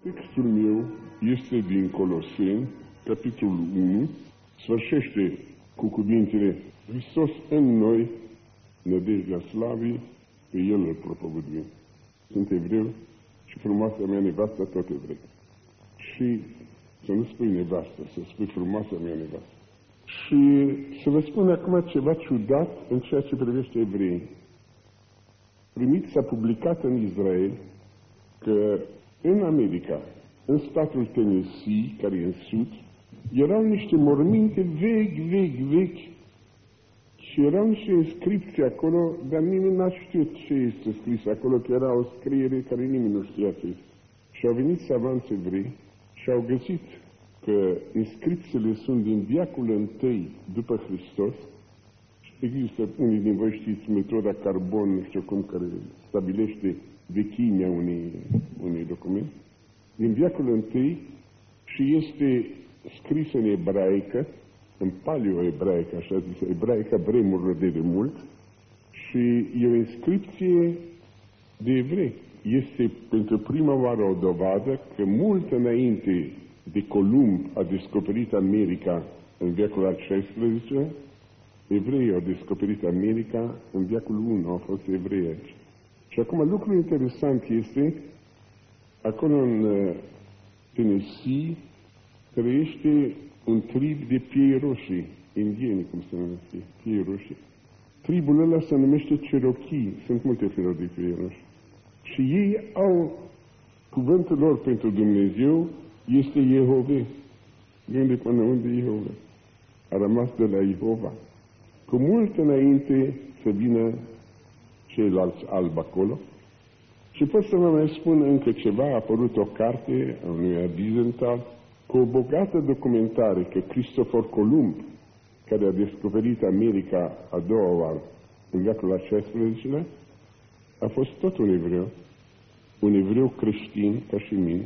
Textul meu este din Coloseni, capitolul 1, sfârșește cu cuvintele: Hristos în noi, nădejdea slavii, pe El îl propovăduim. Sunt evreu și frumoasa mea nevastă tot evrei. Și să nu spui nevastă, să spui frumoasa mea nevastă. Și să vă spun acum ceva ciudat în ceea ce privește evreii. Primiți, s-a publicat în Israel că în America, în statul Tennessee, care e în sud, erau niște morminte vechi și erau niște inscripții acolo, dar nimeni n-a știut ce este scris acolo, că era o scriere care nimeni nu știa ce este. Și au venit savanți evrei și au găsit că inscripțiile sunt din veacul I după Hristos. Există, unii din voi știți, metoda carbon, nu știu cum, care stabilește vechimea unui document, din veacul I, și este scris în ebraică, în paleo-ebraică, așa zis, ebraica vremurilor de demult, și e o inscripție de evrei. Este pentru prima oară o dovadă că mult înainte de Columb a descoperit America în veacul al XVI, evreii au descoperit America în veacul I, au fost evrei aici. Și acum lucrul interesant este, acolo în Tennessee trăiește un trib de piei roșii, indieni, cum se numește, piei roșii. Tribul ăla se numește Cherokee, sunt multe feluri de piei roșii. Și ei au, cuvântul lor pentru Dumnezeu este Jehove. De unde până unde Jehove? A rămas de la Jehova. Cu mult înainte să vină ceilalți albi acolo. Și pot să vă mai spun încă ceva. A apărut o carte a unui Wiesenthal cu o bogată documentare că Christopher Columb, care a descoperit America a doua oară în veacul al XVI-lea, a fost tot un evreu creștin ca și mine.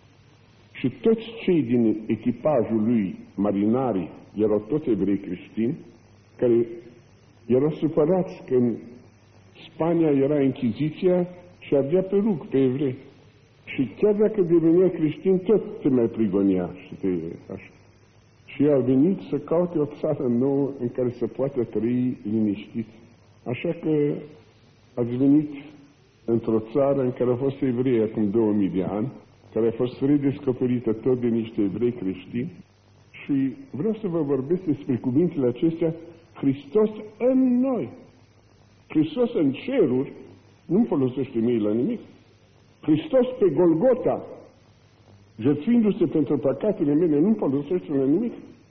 Și toți cei din echipajul lui, marinarii, erau tot evrei creștini, care erau supărați că în Spania era Inchiziția și avea pe rug pe evrei. Și chiar dacă devenea creștin, tot te mai prigonea și așa. Și ei au venit să caute o țară nouă în care să poată trăi liniștit. Așa că ați venit într-o țară în care a fost evrei acum 2000 de ani, care a fost redescoperită tot de niște evrei creștini. Și vreau să vă vorbesc despre cuvintele acestea: Hristos în noi. Hristos în ceruri nu folosește mie la nimic. Hristos pe Golgota, jertfindu-se pentru păcatele mele, nu folosește la nimic.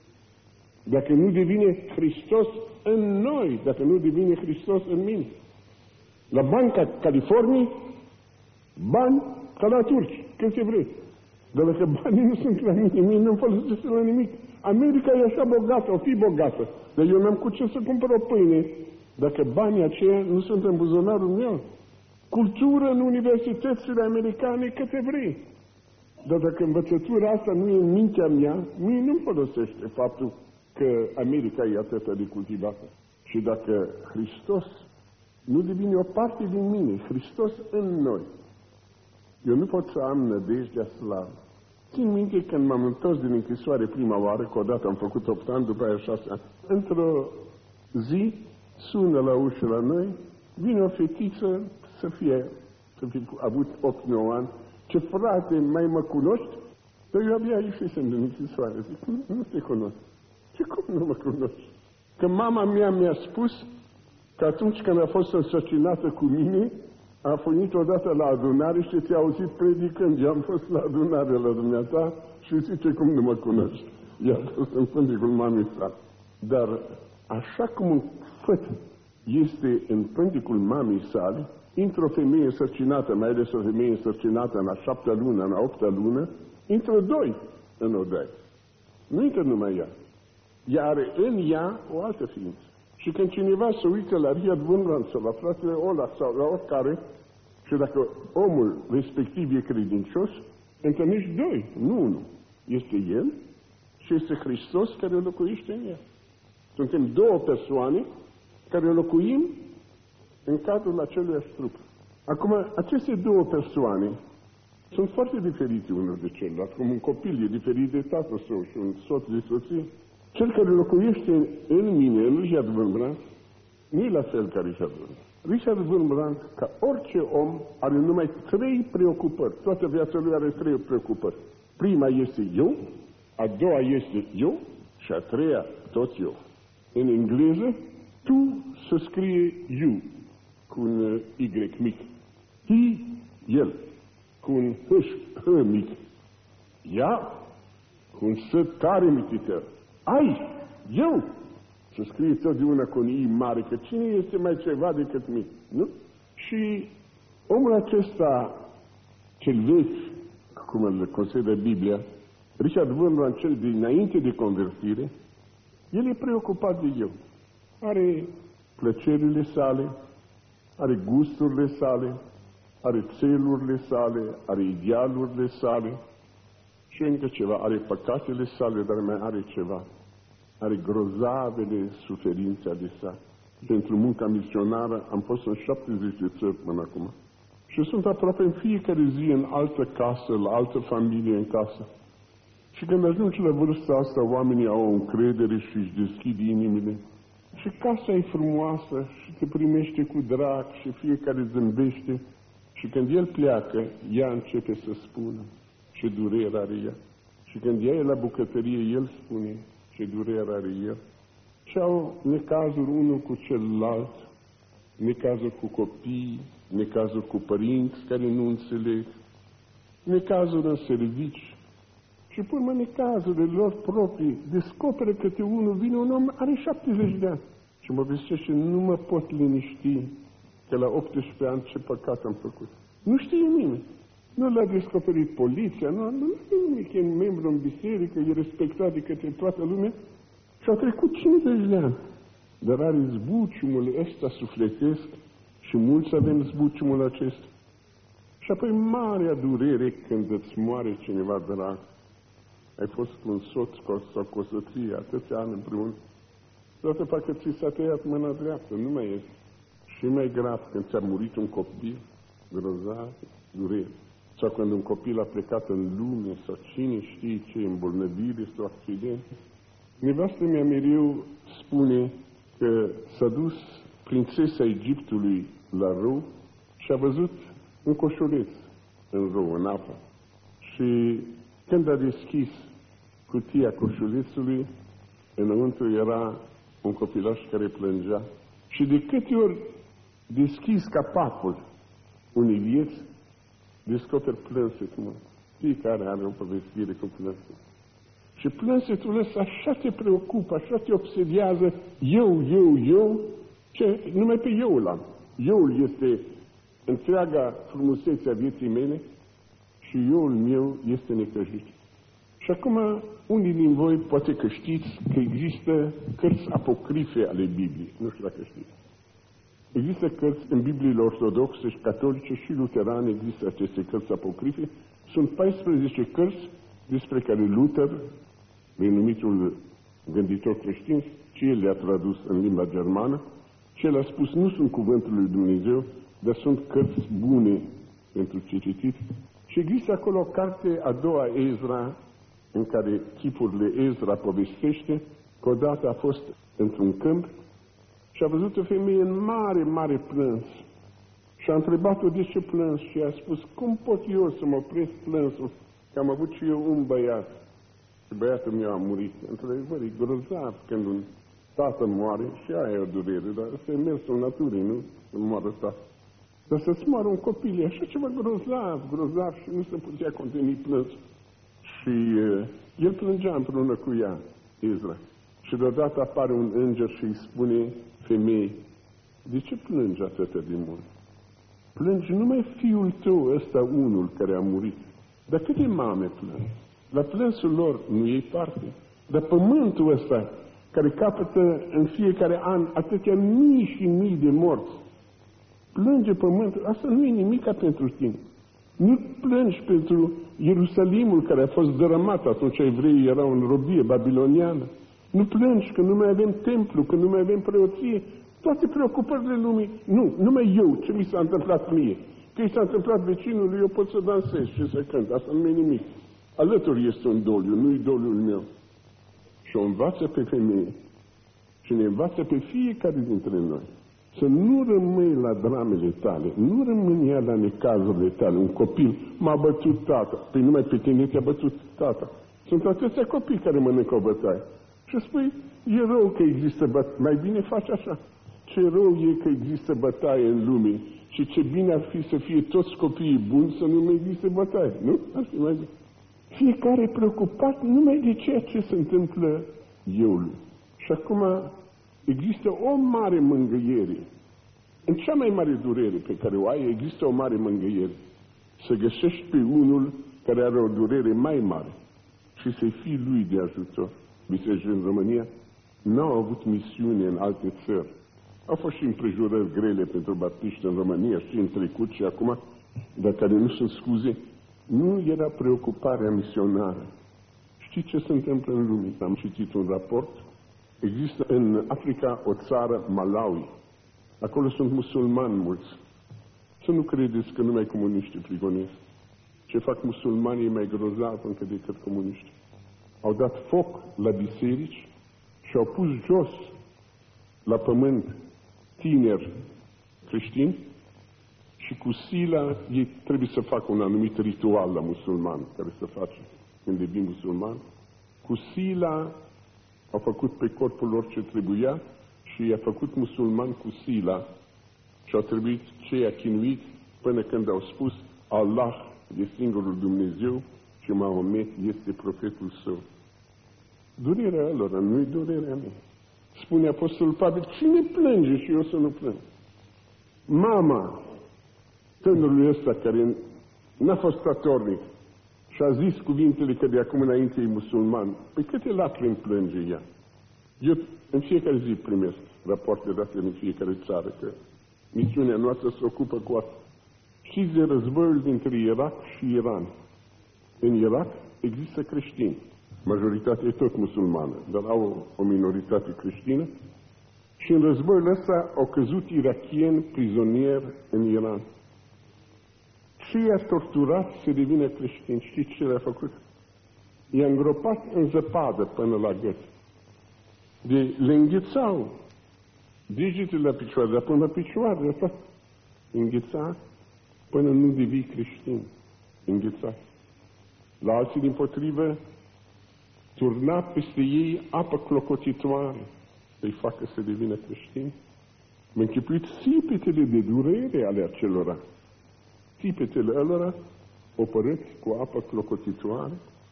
Dacă nu devine Hristos în noi, dacă nu devine Hristos în mine. La Banca Californiei, bani ca la turci, câți evrei. Dar dacă banii nu sunt la mine, nu folosește la nimic. America e așa bogată, o fi bogată, dar eu n-am cu ce să cumpăr o pâine dacă banii aceia nu sunt în buzunarul meu. Cultură în universitățile americane cât evrei. Dar dacă învățătura asta nu e în mintea mea, mie nu folosește faptul că America e atât de cultivată. Și dacă Hristos nu devine o parte din mine, Hristos în noi, eu nu pot să am nădejdea slavă. Țin minte când m-am întors din închisoare prima oară, că odată am făcut 8 ani, după aia 6 ani. Într-o zi, sună la ușă la noi, vine o fetiță să fi avut 8-9 ani. Ce frate, mai mă cunoști? Dar eu abia ieșisem din închisoare. Zic, nu te cunosc. Ce cum nu mă cunoști? Că mama mea mi-a spus că atunci când a fost însărcinată cu mine, a venit odată la adunare și ți-a auzit predicând. Eu am fost la adunare la dumneata și zice, cum nu mă cunoști? Ea a fost în pândicul mamei sale. Dar așa cum un făt este în pândicul mamei sale, intră o femeie însărcinată, mai ales o femeie însărcinată în a 7-a lună, în a 8-a lună, intră 2 în odaie. Nu intră numai ea. Ea are în ea o altă ființă. Și când cineva se uită la Riad Wurmbrand sau la fratele Ola sau la oricare, și dacă omul respectiv e credincios, întâlnești 2, nu 1. Este el și este Hristos care locuiește în el. Suntem 2 persoane care locuim în cadrul acelui trup. Acum, aceste 2 persoane sunt foarte diferite unul de celălalt, cum un copil e diferit de tatăl său și un soț de soție. Cel care locuiește în mine, în Richard Wurmbrand, nu e la fel ca Richard Wurmbrand. Richard Wurmbrand, ca orice om, are numai 3 preocupări. Toată viața lui are 3 preocupări. Prima este eu, a doua este eu și a treia tot eu. În engleză, tu se scrie you, cu un Y mic. He, el, cu un H mic. Ea, cu un S tare mititel. Ai, eu, se scrie totdeauna cu un I mare, că cine este mai ceva decât mine, nu? Și omul acesta, cel vechi, cum îl consideră Biblia, Richard Wurmbrand, cel dinainte de convertire, el e preocupat de eu. Are plăcerile sale, are gusturile sale, are țelurile sale, are idealurile sale și încă ceva, are păcatele sale, dar mai are ceva. Are grozavele suferințe ale sale. Pentru munca misionară am fost în 70 de țări până acum. Și sunt aproape în fiecare zi în altă casă, la altă familie în casă. Și când ajungi la vârsta asta, oamenii au o încredere și își deschid inimile. Și casa e frumoasă și te primește cu drag și fiecare zâmbește. Și când el pleacă, ea începe să spună ce durere are ea. Și când ea e la bucătărie, el spune ce durere are el. Și au necazuri unul cu celălalt, necazuri cu copii, necazuri cu părinți care nu înțeleg, necazuri în servici. Și pe urmă necazurile lor proprii descoperă câte unul, vine un om, are 70 de ani. Și mă vestește, nu mă pot liniști că la 18 ani ce păcat am făcut. Nu știe nimeni. Nu l-a descoperit poliția, nu știe nimic, e un membru în biserică, e respectat de către toată lumea. Și au trecut 50 de ani. Dar are zbuciumul ăsta sufletesc și mulți avem zbuciumul acesta. Și apoi marea durere când îți moare cineva drag. Ai fost cu un soț sau cu o soție atâția ani împreună. Toată parcă ți s-a tăiat mâna dreaptă, nu mai este. Și mai grav când ți-a murit un copil, grozav, durere. Sau când un copil a plecat în lume, sau cine știe ce, îmbolnăvire sau accident. Nevastă mea mereu spune că s-a dus prințesa Egiptului la râu și a văzut un coșuleț în râu, în apă. Și când a deschis cutia coșulețului, înăuntru era un copilaș care plângea. Și de câte ori deschis capacul unei vieți, descoperi plânsetul. Fiecare are o povestire cu plânsetul. Și plânsetul ăsta așa te preocupă, așa te obsedează, eu, ce numai pe eu am. Euul este întreaga frumusețe a vieții mele și euul meu este necăjit. Și acum, unii din voi poate că știți că există cărți apocrife ale Bibliei. Nu știu dacă știți. Există cărți în Bibliile ortodoxe și catolice și luterane, există aceste cărți apocrife. Sunt 14 cărți despre care Luther, renumitul gânditor creștin, și el le-a tradus în limba germană, și el a spus, nu sunt cuvântul lui Dumnezeu, dar sunt cărți bune pentru ce citit. Și există acolo o carte, a doua, Ezra, în care chipurile Ezra povestește că odată a fost într-un câmp și a văzut o femeie în mare plâns. Și a întrebat-o de ce plâns și a spus, cum pot eu să mă opresc plânsul, că am avut și eu un băiat. Și băiatul meu a murit. Într-adevăr, e grozav când un tată moare și aia e o durere, dar ăsta e mersul naturii, nu? Să moară tată. Dar să-ți moară un copil, e așa ceva grozav și nu se putea conteni plânsul. Și el plângea împreună cu ea, Ezra. Și deodată apare un înger și îi spune femeii, de ce plângi atât de mult? Plângi numai fiul tău ăsta unul care a murit. Dar câte mame plâng? La plânsul lor nu iei parte. Dar pământul ăsta, care capătă în fiecare an atâtea mii și mii de morți, plânge pământul, asta nu e nimica pentru tine. Nu plângi pentru Ierusalimul care a fost dărâmat atunci evreii erau în robie babiloniană. Nu plângi că nu mai avem templu, că nu mai avem preoție. Toate preocupările lumii. Nu, numai eu, ce mi s-a întâmplat mie. Că i s-a întâmplat vecinului, eu pot să dansez și să cânt. Asta nu e nimic. Alături este un doliu, nu-i doliul meu. Și o învață pe femeie. Și ne învață pe fiecare dintre noi. Să nu rămâi la dramele tale, nu rămâni ea la necazurile tale. Un copil m-a bătut tata. Păi numai pe tine te-a bătut tata. Sunt atâția copii care mănâncă o bătaie. Și spui, e rău că există bătaie. Mai bine faci așa. Ce rău e că există bătaie în lume și ce bine ar fi să fie toți copiii buni să nu mai existe bătaie. Nu? Asta e mai bine. Fiecare preocupat numai de ceea ce se întâmplă eu. Și acum există o mare mângâiere. În cea mai mare durere pe care o ai, există o mare mângâiere. Să găsești pe unul care are o durere mai mare și să-i fii lui de ajutor. Biserici în România n-au avut misiune în alte țări. Au fost și împrejurări grele pentru baptiști în România și în trecut și acum, dar care nu sunt scuze. Nu era preocuparea misionară. Știți ce se întâmplă în lume? Am citit un raport. Există în Africa o țară, Malawi. Acolo sunt musulmani mulți. Să nu credeți că numai comuniștii prigonesc. Ce fac musulmanii e mai grozav încă decât comuniștii. Au dat foc la biserici și au pus jos la pământ tineri creștini și cu sila ei trebuie să facă un anumit ritual la musulman care se face când devii musulman. Cu sila au făcut pe corpul lor ce trebuia și i-a făcut musulman cu sila și au trebuit cei chinuit până când au spus Allah e singurul Dumnezeu și Mahomet este profetul său. Durerea lor nu-i durerea mea. Spune Apostolul Pavel, cine plânge și eu să nu plâng? Mama tânărului ăsta care n-a fost statornic și a zis cuvintele că de acum înainte e musulman, păi câte lacrimi plânge ea? Eu în fiecare zi primesc rapoarte date în fiecare țară, că misiunea noastră se ocupă cu asta. Știți de războiul dintre Irak și Iran? În Irak există creștini. Majoritatea e tot musulmană, dar au o minoritate creștină. Și în războiul ăsta au căzut irakieni prizonieri în Iran. Și i-a torturat să devină creștini. Știți ce le-a făcut? I-a îngropat în zăpadă până la gât. Le înghețau degetele la picioare, dar până la picioare, asta îngheța până nu devii creștin. Îngheța. La alții, dimpotrivă, turna peste ei apă clocotitoare să-i facă să devină creștini. Mă închipuit țipetele de durere ale acelora. Țipetele ălora opărâți cu apă clocotitoare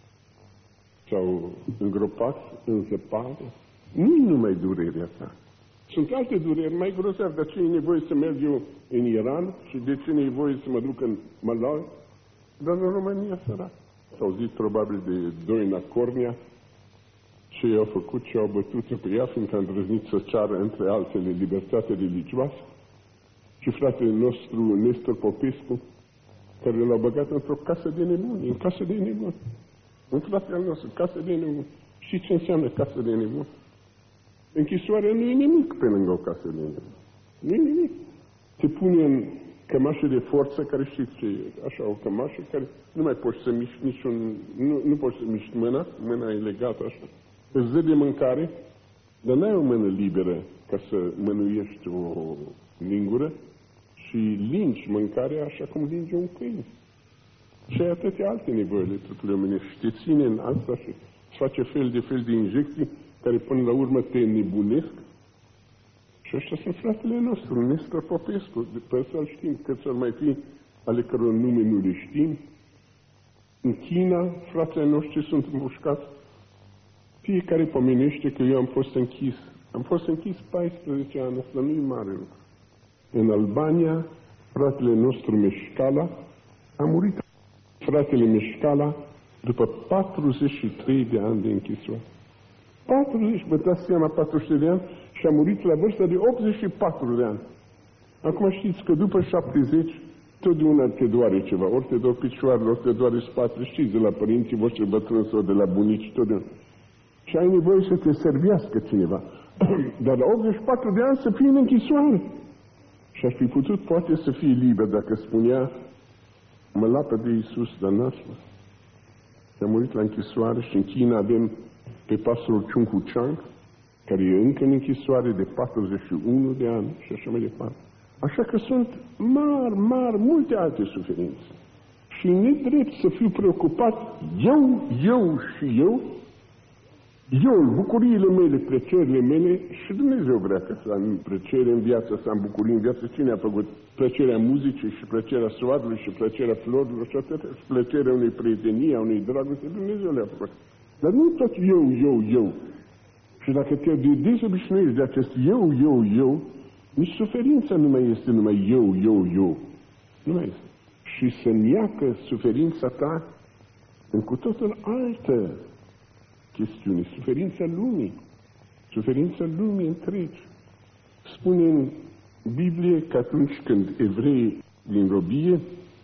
sau îngropați în zăpadă. Nu-i numai durerea ta. Sunt alte dureri mai grozave, de ce e nevoie să merg eu în Iran și de ce e nevoie să mă duc în Malawi, dar în România sărac. S-au zis probabil de Doina Cornea ce i-au făcut și au bătut pe ea, fiindcă a îndrăznit să ceară, între altele, libertate religioasă. Și fratele nostru, Nestor Popescu, care l-a băgat într-o casă de nebuni, în casă de nebuni. Un frate al nostru, casă de nebuni. Știți ce înseamnă casă de nebuni? Închisoarea nu e nimic pe lângă o casă de nebuni. Nu e nimic. Te pune în cămașă de forță, care știți ce e, așa, o cămașă care nu mai poți să miști niciun, nu poți să miști mâna e legată așa. Îți dă de mâncare, dar n-ai o mână liberă ca să mânuiești o lingură și lingi mâncarea așa cum lingi un câine. Și ai atâtea alte nevoi ale trupului omenești. Te ține în asta și îți face fel de injecții care până la urmă te nebunesc. Și ăștia sunt fratele nostru, Nestor Popescu. Pe ăsta știm, că să mai fi ale căror nume nu le știm. În China, fratele noștri sunt împușcați. Fiecare pomenește că eu am fost închis. Am fost închis 14 ani, asta nu e mare lucru. În Albania, fratele nostru Meșcala a murit. Fratele Meșcala, după 43 de ani de închisoare. 40, vă dați seama, 43 de ani și a murit la vârsta de 84 de ani. Acum știți că după 70, totdeauna te doare ceva. Ori te dor picioarele, ori te doare spatele, știți, de la părinții voștri bătrâni sau de la bunici, totdeauna. Și ai nevoie să te servească cineva. Dar la 84 de ani să fii în închisoare. Și ar fi putut poate să fie liber dacă spunea: mă lapă de Iisus, dar n-a spus. S-a murit la închisoare și în China avem pe pastorul Chung Hu-Chang, care e încă în închisoare de 41 de ani și așa mai departe. Așa că sunt mari, multe alte suferințe. Și nedrept să fiu preocupat eu, bucuriile mele, plăcerile mele, și Dumnezeu vrea că să am plăcere în viață, să am bucurii în viață. Cine a făcut plăcerea muzicii și plăcerea soarelui și plăcerea florilor și atât, și plăcerea unei prietenii, a unei dragoste? Dumnezeu le-a făcut. Dar nu tot eu. Și dacă te dezobișnuiești de acest eu, nici suferința nu mai este numai eu. Nu mai este. Și să-mi iacă suferința ta în cu totul altă chestiune, suferința lumii întregi. Spune în Biblie că atunci când evreii din robie,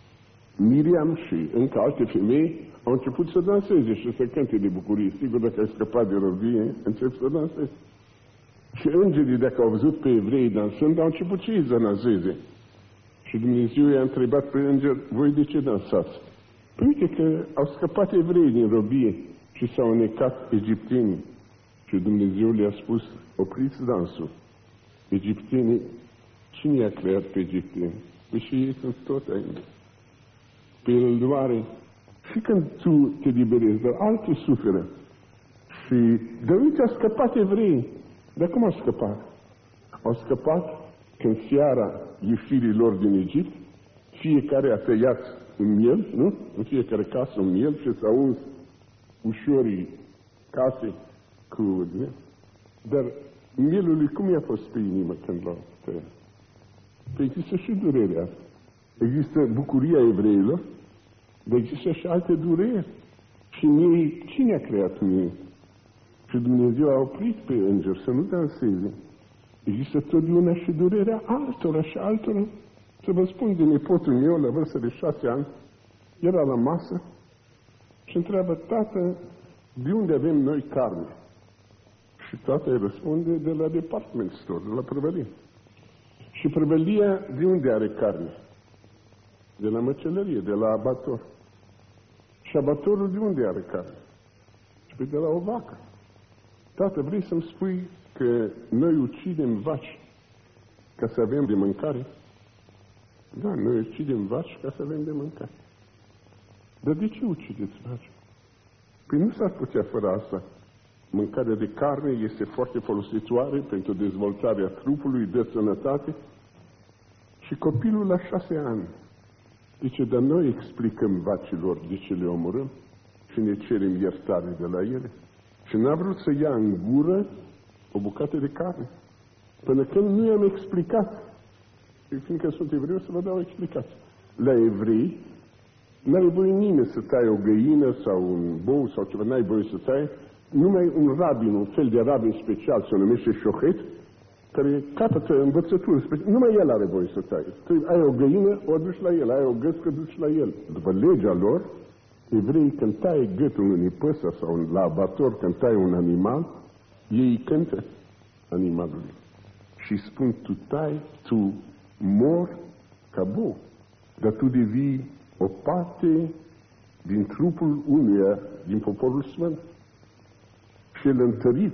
Miriam și încă alte femei au început să danseze și să cânte de bucurie. Sigur, dacă ai scăpat de robie, încep să danseze. Și îngerii, dacă au văzut pe evrei dansând, au început și ei să danseze. Și Dumnezeu i-a întrebat pe înger: voi de ce dansați? Păi uite că au scăpat evrei din robie și s-au înecat egiptenii. Și Dumnezeu le-a spus: opriți dansul. Egiptenii, cine i-a creat pe egipteni? Păi și ei sunt tot aici. Pe el îl doare. Și când tu te liberezi, dar alții suferă. Și de uite, a scăpat evreii. Dar cum au scăpat? Au scăpat când seara ieșirii lor din Egipt, fiecare a tăiat un miel, nu? În fiecare casă un miel și s-au uns ușorii case cu... Dar mielului cum i-a fost pe inimă când l-au tăiat? Păi există și durerea. Există bucuria evreilor, dar există și alte dureri. Și mie, cine a creat mie? Și Dumnezeu a oprit pe înger să nu danseze. Există totdeauna și durerea altora și altora. Să vă spun de nepotul meu, la vârstă de 6 ani, era la masă și întreabă: tată, de unde avem noi carne? Și tata îi răspunde: de la department store, de la prăvălie. Și prăvălia de unde are carne? De la măcelărie, de la abator. Și abatorul de unde are carne? Și de la o vacă. Tată, vrei să-mi spui că noi ucidem vaci ca să avem de mâncare? Da, noi ucidem vaci ca să avem de mâncare. Dar de ce ucideți vaci? Păi nu s-ar putea fără asta. Mâncarea de carne este foarte folositoare pentru dezvoltarea trupului, de sănătate. Și copilul la 6 ani zice: dar noi explicăm vacilor de ce le omorâm și ne cerem iertare de la ele. Și n-a vrut să ia în gură o bucată de carne. Până când nu i-am explicat. Fiindcă sunt evreu, să vă dau o explicație. La evrei, n-are voie nimeni să taie o găină sau un bou sau ceva, n-ai voie să taie. Numai un rabin, un fel de rabin special, se numește șochet, care capătă învățături speciale. Numai el are voie să taie. Ai o găină, o aduci la el. Ai o găscă, duci la el. După legea lor, evreii, când taie gâtul unui păsăr sau la abator, când taie un animal, ei cântă animalului. Și spun: tu mor ca bou, dar tu devii o parte din trupul unuia, din poporul sfânt. Și el întărit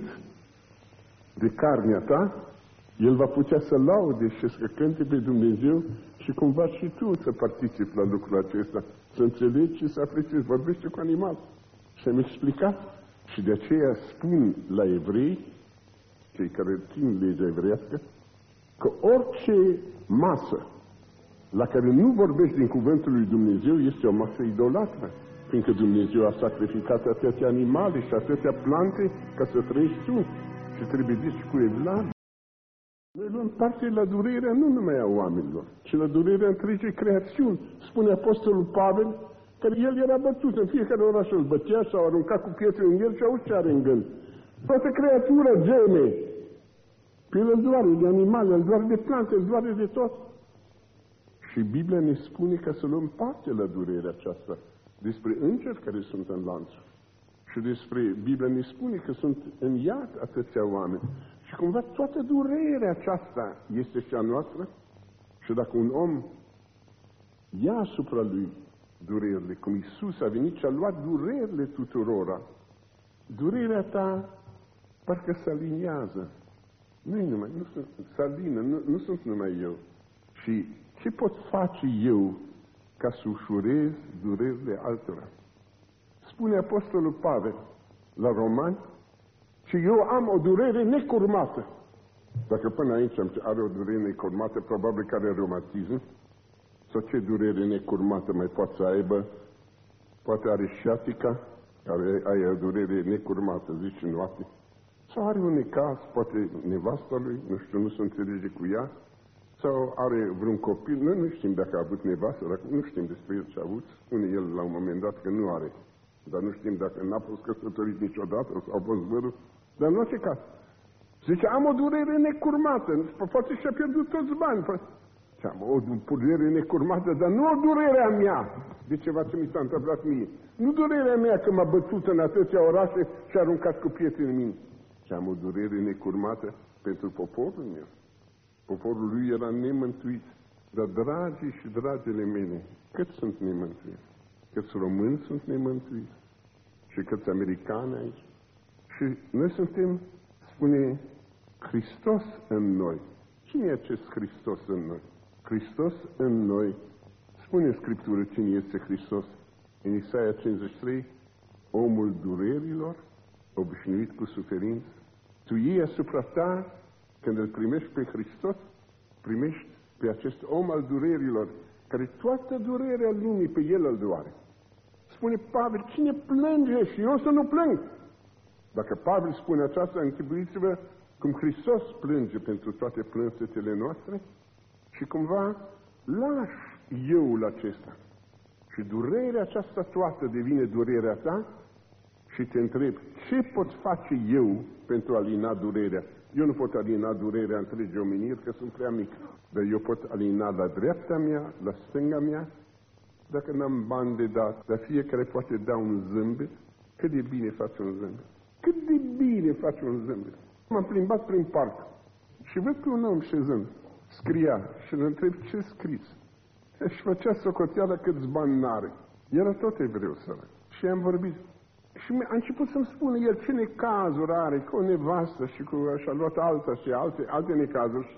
de carnea ta, el va putea să laude și să cânte pe Dumnezeu și cumva și tu să participi la lucrul acesta, să înțelegi și să apreciezi. Vorbește cu animal. Și am explicat. Și de aceea spun la evrei, cei care țin legea evreiască, că orice masă la care nu vorbești din cuvântul lui Dumnezeu este o masă idolatră. Fiindcă Dumnezeu a sacrificat atâtea animale și atâtea plante ca să trăiești tu. Și trebuie zis cu evlavie. Noi luăm parte la durerea nu numai a oamenilor, ci la durerea întregii creațiuni. Spune Apostolul Pavel că el era bătut. În fiecare oraș îl bătea sau arunca cu pietre în el și auzi ce are în gând. Toată creatura geme. Pe el îl doare de animale, îl doare de plante, îl doare de tot. Și Biblia ne spune ca să luăm parte la durerea aceasta. Despre îngeri care sunt în lanțuri. Și despre Biblia ne spune că sunt în iad atâția oameni. Și cumva toată durerea aceasta este și a noastră. Și dacă un om ia asupra lui durerile, cum Iisus a venit și a luat durerile tuturora, durerea ta parcă se aliniază. Se alină, nu sunt numai eu. Și ce pot face eu ca să ușurez durerile altora? Spune Apostolul Pavel la Romani, și eu am o durere necurmată. Dacă până aici are o durere necurmată, probabil că are reumatism, sau ce durere necurmată mai poate să aibă? Poate are sciatica, care are o durere necurmată zi și noapte. Sau are un necaz, poate nevasta lui, nu știu, nu se înțelege cu ea, sau are vreun copil, noi nu știm dacă a avut nevastă, dacă nu știm despre el ce a avut, spune el la un moment dat că nu are, dar nu știm dacă n-a fost căsătorit niciodată sau a fost vărul, dar în orice caz. Zice, am o durere necurmată, poate și-a pierdut toți bani. Am o durere necurmată, dar nu o durerea mea, de ceva ce mi s-a întâmplat mie. Nu durerea mea că m-a bătut în atâția orașe și a aruncat cu pietre în mine. Și am o durere necurmată pentru poporul meu. Poporul lui era nemântuit. Dar, dragii și dragile mele, cât sunt nemântuiți? Câți români sunt nemântuiți? Și câți americani aici? Și noi suntem, spune, Hristos în noi. Cine e acest Hristos în noi? Hristos în noi. Spune Scriptură cine este Hristos. În Isaia 53, omul durerilor, obișnuit cu suferință. Tu iei asupra ta, când îl primești pe Hristos, primești pe acest om al durerilor, care toată durerea lumii pe el îl doare. Spune Pavel, cine plânge și eu să nu plâng? Dacă Pavel spune aceasta, închipuiți-vă cum Hristos plânge pentru toate plânsetele noastre și cumva lași euul acesta. Și durerea aceasta toată devine durerea ta și te întreb, ce pot face eu pentru a alina durerea? Eu nu pot alina durerea întregii omeniri, că sunt prea mic, dar eu pot alina la dreapta mea, la stânga mea, dacă n-am bani de dat, dar fiecare poate da un zâmbet. Cât de bine face un zâmbet? Cât de bine face un zâmbet? M-am plimbat prin parc și văd pe un om șezând, scria și îl întreb ce scris. Și făcea socoteala câți bani n-are. Era tot evreu sărac. Și am vorbit. Și a început să-mi spună el ce necazuri are, cu o nevastă și și-a luat alta și alte necazuri.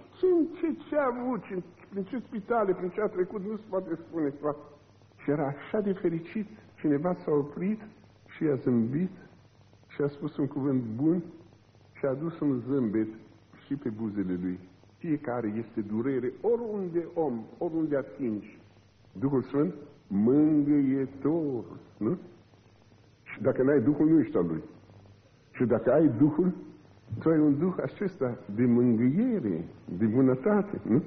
Ce a avut, prin ce spitale, prin ce a trecut, nu se poate spune toate. Și era așa de fericit. Cineva s-a oprit și a zâmbit și a spus un cuvânt bun și a adus un zâmbet și pe buzele lui. Fiecare este durere, oriunde om, oriunde atingi. Duhul Sfânt, mângâietor, nu? Și dacă n-ai Duhul, nu ești al lui. Și dacă ai Duhul, tu ai un Duh acesta de mângâiere, de bunătate, nu?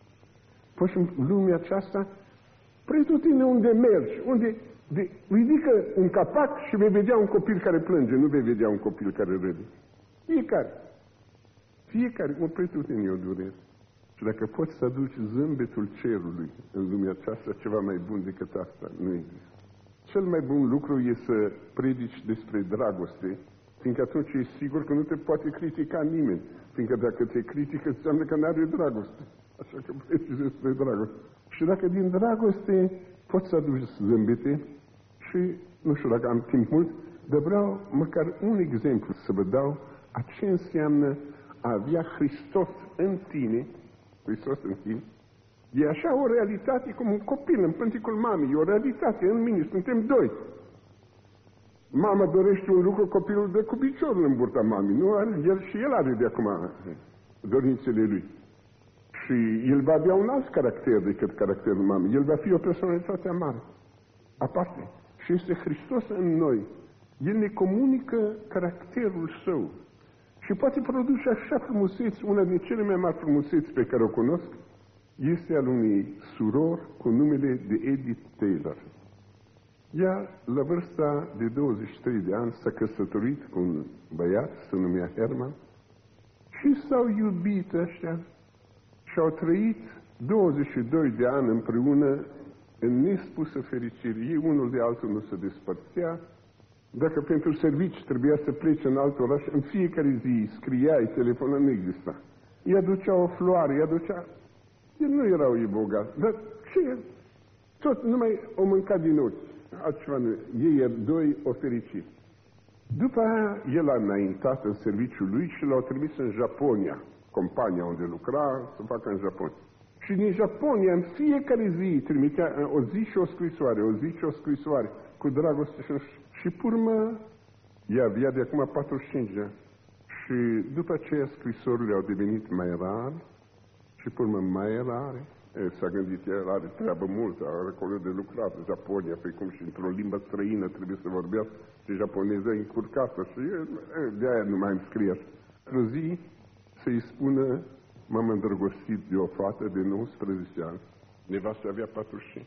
Poți în lumea aceasta, pretutine unde mergi, ridică un capac și vei vedea un copil care plânge, nu vei vedea un copil care râde. Fiecare, o pretutine e o durere. Și dacă poți să aduci zâmbetul cerului în lumea aceasta, ceva mai bun decât asta nu există. Cel mai bun lucru e să predici despre dragoste, fiindcă atunci e sigur că nu te poate critica nimeni. Fiindcă dacă te critică, înseamnă că n-are dragoste. Așa că predici despre dragoste. Și dacă din dragoste poți să aduci zâmbete, și nu știu dacă am timp mult, dar vreau măcar un exemplu să vă dau a ce înseamnă a avea Hristos în tine, Hristos în tine. E așa o realitate cum un copil în pânticul mamei, e o realitate în mine, suntem doi. Mama dorește un lucru, copilul dă cu piciorul în burta mamei, nu are, el are de acum dorințele lui. Și el va avea un alt caracter decât caracterul mamei, el va fi o personalitate mare, aparte. Și este Hristos în noi, el ne comunică caracterul său. Și poate produce așa frumuseți, una din cele mai mari frumuseți pe care o cunosc, este al unei surori cu numele de Edith Taylor. Ea, la vârsta de 23 de ani, s-a căsătorit cu un băiat, se numea Herman, și s-au iubit ăștia și au trăit 22 de ani împreună în nespusă fericire. Ei unul de altul nu se despărțea. Dacă pentru servici trebuia să plece în alt oraș, în fiecare zi scriai, telefona, nu exista. Ea ducea o floare, ea ducea El nu erau ei bogați, dar ce? Tot numai o mâncat din ochi. Altceva nu. Ei doi o fericit. După aia, el a înaintat în serviciul lui și l-au trimis în Japonia, compania unde lucra, să facă în Japonia. Și din Japonia, în fiecare zi, trimitea o zi și o scrisoare, o zi și o scrisoare, cu dragoste și purmă, ea avea de acum 45 de ani. Și după aceea scrisorile au devenit mai rare și purmă mai rare. S-a gândit, el are treabă multă, are acolo de lucrat, Japonia, pe cum și într-o limbă străină trebuie să vorbească și japoneză încurcată și de-aia nu mai îmi scrie așa. Într-o zi să-i spună, m-am îndrăgostit de o fată de 19 ani, nevastă avea 45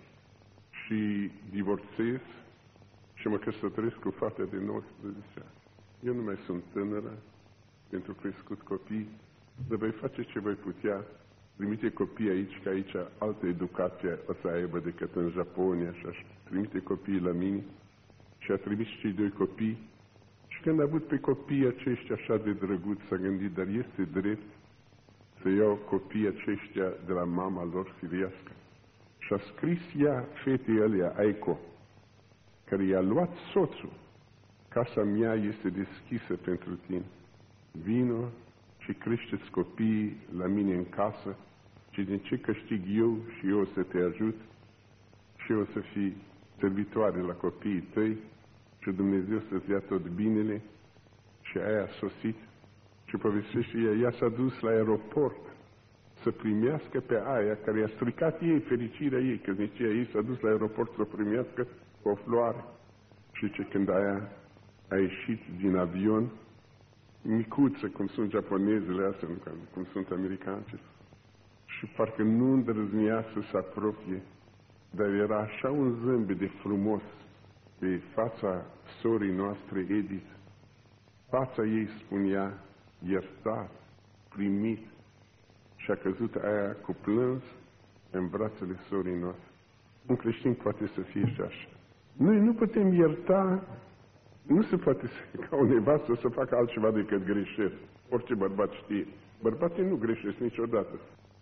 și divorțez și mă căsătoresc cu o fată de 19 ani. Eu nu mai sunt tânără pentru crescut copii, dar voi face ce voi putea. Trimite copii aici, că aici altă educație o să aibă decât în Japonia și așa. Trimite copiii la mine și a trimis cei doi copii. Și când a avut pe copiii aceștia așa de drăguți, s-a gândit, dar este drept să iau copiii aceștia de la mama lor firească. Și a scris ea fetei alea, Aiko, care i-a luat soțul. Casa mea este deschisă pentru tine. Vino și crește-ți copiii la mine în casă și din ce câștig eu și eu o să te ajut și eu o să fii servitoare la copiii tăi și Dumnezeu să-ți ia tot binele. Și aia a sosit și povestește ea s-a dus la aeroport să primească pe aia care i-a stricat ei fericirea ei, că zicea ei s-a dus la aeroport să o primească cu o floare. Și ce când aia a ieșit din avion, micuță, cum sunt japonezele astea, cum sunt americane, și parcă nu îndrăznea să se apropie, dar era așa un zâmbet de frumos pe fața sorii noastre, Edith. Fața ei spunea, iertat, primit, și a căzut aia cu plâns în brațele sorii noastre. Un creștin poate să fie și așa. Noi nu putem ierta. Nu se poate ca o nevastă să facă altceva decât greșeli. Orice bărbat știe. Bărbații nu greșesc niciodată.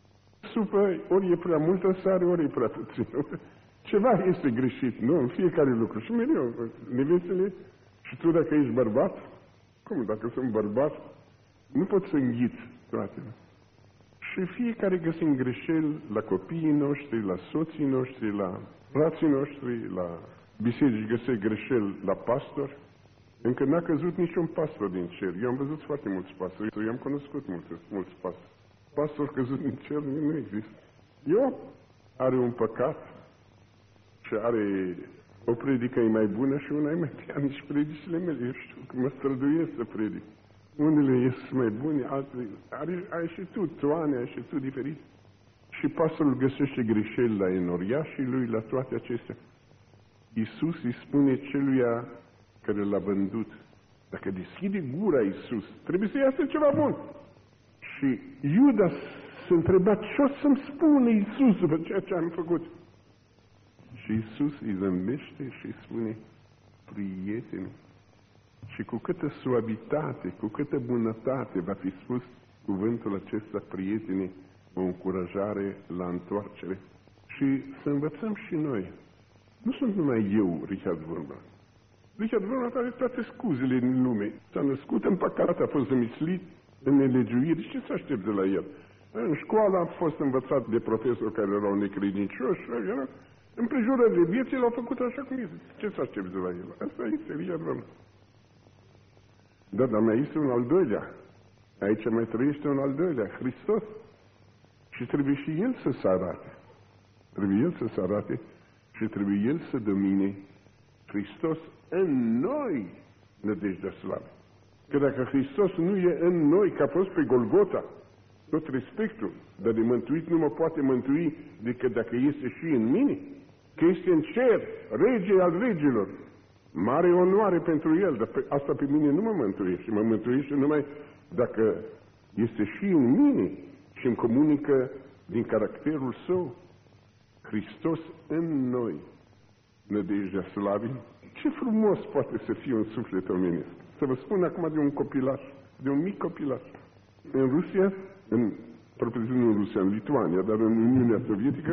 Supă, ori e prea multă sare, ori e prea puțin. Ceva este greșit, nu? În fiecare lucru. Și mereu, nevestele, și tu dacă ești bărbat, cum, dacă sunt bărbat, nu poți să înghiți toate. Și fiecare găsim greșeli la copiii noștri, la soții noștri, la frații noștri, la biserici găsesc greșeli la pastor. Încă n-a căzut niciun pastor din cer. Eu am văzut foarte mulți pastori. Eu am cunoscut mulți pastori. Pastor căzut din cer nu există. Eu are un păcat și are o predică e mai bună și una e mai tea. Nici predicile mele. Eu știu că mă străduiesc să predic. Unele ies mai bune, altele. Ai și tu, toane, ai și tu diferit. Și pastorul găsește greșeli la enoriașii lui, la toate acestea. Iisus îi spune celuia care l-a vândut, dacă deschide gura Iisus, trebuie să iasă ceva bun. Și Iuda s-a întrebat, ce o să-mi spune Iisus după ceea ce am făcut? Și Iisus îi zâmbește și îi spune, prietene, și cu câtă suavitate, cu câtă bunătate va fi spus cuvântul acesta, prietene, o încurajare la întoarcere. Și să învățăm și noi. Nu sunt numai eu, Richard Wurmbrand. Richard Wurmbrand are toate scuzele din lume. S-a născut în păcat, a fost zămislit în nelegiuiri. Ce să aștept de la el? În școală a fost învățat de profesori care erau necredincioși. Împrejurările vieții l-au făcut așa cum este. Ce să aștept de la el? Asta este Richard Wurmbrand. Dar mai este un al doilea. Aici mai trăiește un al doilea, Hristos. Și trebuie și El să se arate. Trebuie El să se arate și trebuie El să domine. Hristos în noi, nădejdea slavă. Că dacă Hristos nu e în noi, că a fost pe Golgota, tot respectul, dar de mântuit nu mă poate mântui decât dacă este și în mine, că este în cer, rege al regilor. Mare onoare pentru El, dar asta pe mine nu mă mântuiește. Și mă mântuiește numai dacă este și în mine și îmi comunică din caracterul Său. Hristos în noi, nădejdea slavii. Ce frumos poate să fie un suflet omenesc. Să vă spun acum de un copilaș, de un mic copilaș. În Rusia, în propriu-zis nu în Rusia, în Lituania, dar în Uniunea Sovietică,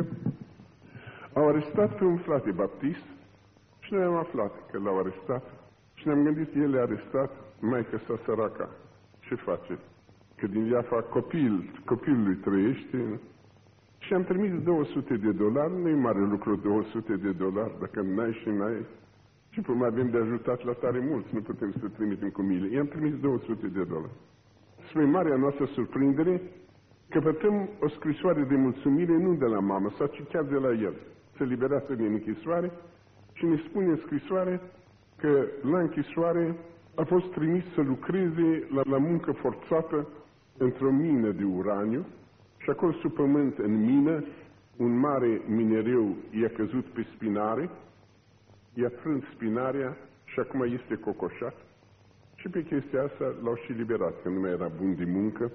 au arestat pe un frate baptist și noi am aflat că l-au arestat și ne-am gândit, el e arestat, maică sa săraca, ce face? Că din Iafa copilul lui trăiește. Și am trimis $200, nu-i mare lucru $200, dacă n-ai și n-ai. Și până avem de ajutat la tare mulți, nu putem să trimitem cu mile. I-am trimis $200. Spre marea noastră surprindere, căpătăm o scrisoare de mulțumire nu de la mamă, sau ci chiar de la el. Se liberase din închisoare și ne spune în scrisoare că la închisoare a fost trimis să lucreze la muncă forțată într-o mină de uraniu și acolo sub pământ în mină un mare minereu i-a căzut pe spinare, i-a frânt spinarea și acum este cocoșat și pe chestia asta l-au și liberat, că nu mai era bun de muncă.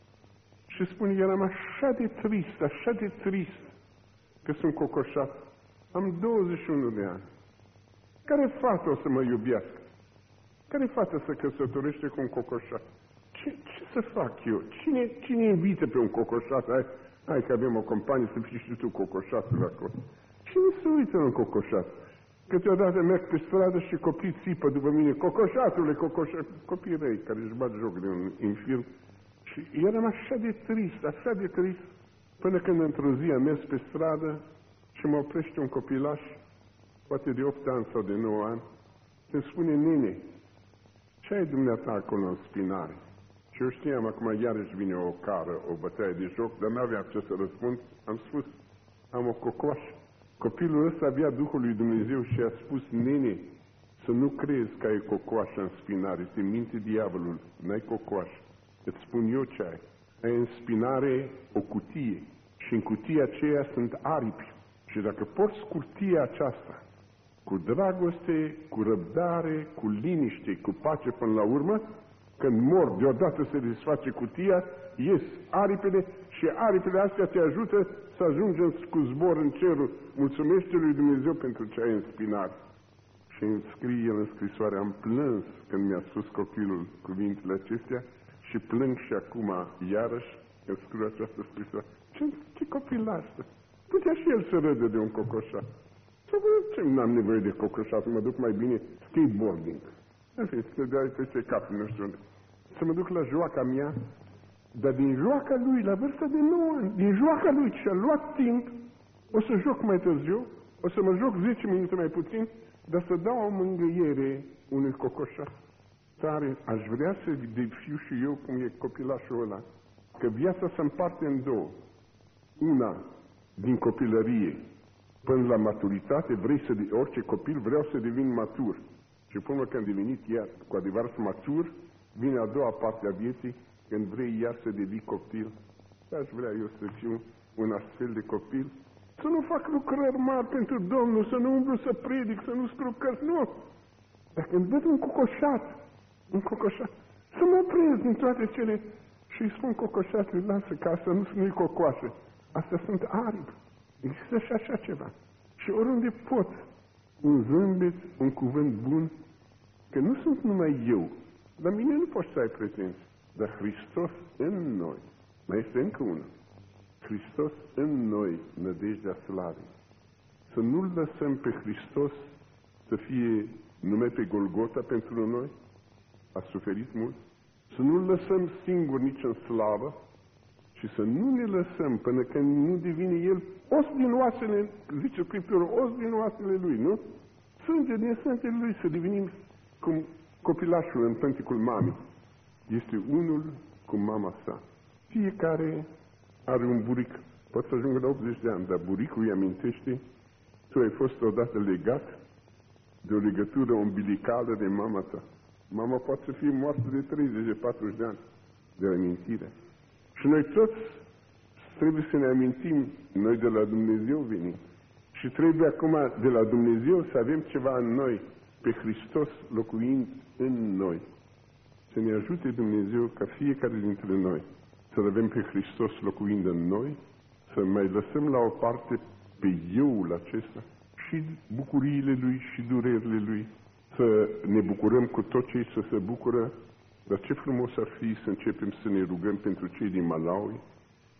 Și spune, eram așa de trist că sunt cocoșat. Am 21 de ani. Care fată o să mă iubească? Care fată să căsătorește cu un cocoșat? Ce să fac eu? Cine invită pe un cocoșat? Hai că avem o companie să fii și tu cocoșatul acolo. Cine se uită în cocoșat? Câteodată merg pe stradă și copii țipă după mine, cocoșatule, copii răi care își bat joc de un infirm. Și eram așa de trist, până când într-o zi am mers pe stradă și mă oprește un copilaș, poate de 8 ani sau de 9 ani, și îmi spune, nene, ce ai dumneata acolo în spinare? Și eu știam, acum iarăși vine o cară, o bătaie de joc, dar n-aveam ce să răspund. Am spus, am o cocoașă. Copilul ăsta avea Duhul lui Dumnezeu și a spus, nene, să nu crezi că ai cocoașă în spinare, te minte diavolul, n-ai cocoașă. Îți spun eu ce ai. Ai în spinare o cutie și în cutia aceea sunt aripi. Și dacă porți cutia aceasta cu dragoste, cu răbdare, cu liniște, cu pace până la urmă, când mor, deodată se desface cutia, ies aripile și aripile astea te ajută să ajungi cu zbor în cerul. Mulțumește lui Dumnezeu pentru ce ai în spinare. Și îmi scrie el în scrisoare, am plâns când mi-a spus copilul cuvintele acestea și plâng și acum iarăși când scriu această scrisoare. Ce copilaș! Putea și el să râdă de un cocoșat. Să văd ce n-am nevoie de cocoșat, mă duc mai bine skateboarding. În fine, să dea peste cap, nu știu unde. Să mă duc la joaca mea, dar din joaca lui, la vârsta de 9 ani, din joaca lui și-a luat timp, o să joc mai târziu, o să mă joc 10 minute mai puțin, dar să dau o mângâiere unui cocoșat. Tare, aș vrea să fiu și eu cum e copilașul ăla, că viața se împarte în două. Una, din copilărie până la maturitate, orice copil vreau să devin matur. Și până când am devenit iar cu adevărat matur, vine a doua parte a vieții, când vrei iar să devii copil. Aș vrea eu să fiu un astfel de copil, să nu fac lucrări mari pentru Domnul, să nu umblu să predic, să nu scriu cărți, nu. Dar când văd un cocoșat, să mă opresc din toate cele și îi spun cocoșatului, lasă că asta nu-i cocoașă, astea sunt aripi. Există și așa ceva. Și oriunde pot, un zâmbet, un cuvânt bun, că nu sunt numai eu. La mine nu poți să ai pretenții, dar Hristos în noi. Mai este încă unul. Hristos în noi, nădejdea slavei. Să nu-L lăsăm pe Hristos să fie numai pe Golgota pentru noi, a suferit mult, să nu-L lăsăm singur nici în slavă și să nu ne lăsăm până când nu devine El os din oasele, zice Scriptura, os din oasele Lui, nu? Sânge din sângele Lui, să devenim cum copilașul în pânticul mamei. Este unul cu mama sa. Fiecare are un buric, poate să ajungă la 80 de ani, dar buricul îi amintește, tu ai fost odată legat de o legătură umbilicală de mama ta. Mama poate să fie moartă de 30, de 40 de ani de amintire. Și noi toți trebuie să ne amintim, noi de la Dumnezeu venim. Și trebuie acum de la Dumnezeu să avem ceva în noi, pe Hristos locuind în noi. Să ne ajute Dumnezeu ca fiecare dintre noi să avem pe Hristos locuind în noi, să mai lăsăm la o parte pe euul acesta și bucuriile Lui și durerile Lui, să ne bucurăm cu tot ce să se bucură, dar ce frumos ar fi să începem să ne rugăm pentru cei din Malawi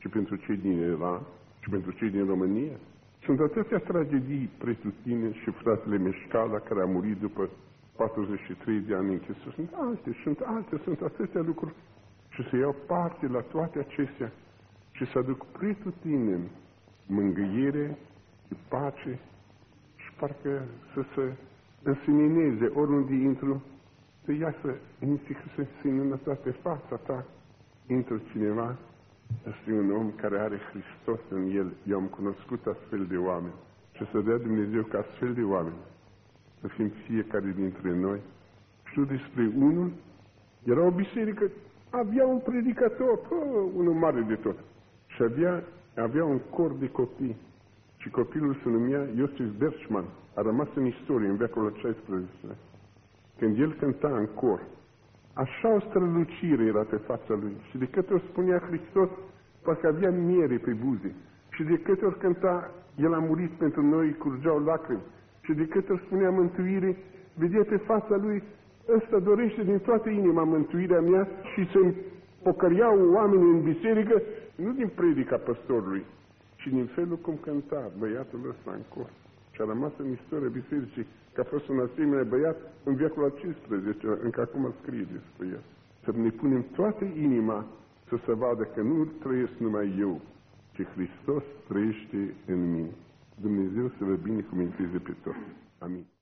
și pentru cei din Iran, și pentru cei din România. Sunt atâtea tragedii pretutine și fratele Meșcala, care a murit după 43 de ani închisă. Sunt atâtea lucruri. Și să iau parte la toate acestea și să aduc pretutine mângâiere și pace și parcă să se însemineze oriunde intru, să iasă nici să se înătate fața ta. Intră cineva, este un om care are Hristos în el. Eu am cunoscut astfel de oameni. Și să dea Dumnezeu ca astfel de oameni să fim fiecare dintre noi. Știu despre unul, era o biserică, avea un predicator, unul mare de tot. Și avea un cor de copii. Și copilul se numea Iosif Berchman. A rămas în istorie, în veacul al XVI. Când el cânta în cor, așa o strălucire era pe fața lui. Și de câte ori spunea Hristos, parcă avea miere pe buze. Și de câte ori cânta, el a murit pentru noi, curgeau lacrimi. Și de câte ori spunea mântuire, vedea pe fața lui, ăsta dorește din toată inima mântuirea mea și se pocăreau oamenii în biserică, nu din predica păstorului, ci din felul cum cânta băiatul ăsta în cor. Și a rămas în istoria bisericii că a fost un asemenea băiat în veacul al XV, încă acum scrie despre el. Să ne punem toată inima să se vadă că nu trăiesc numai eu, ci Hristos trăiește în mine. Dumnezeu să vă binecuvânteze pe toți. Amin.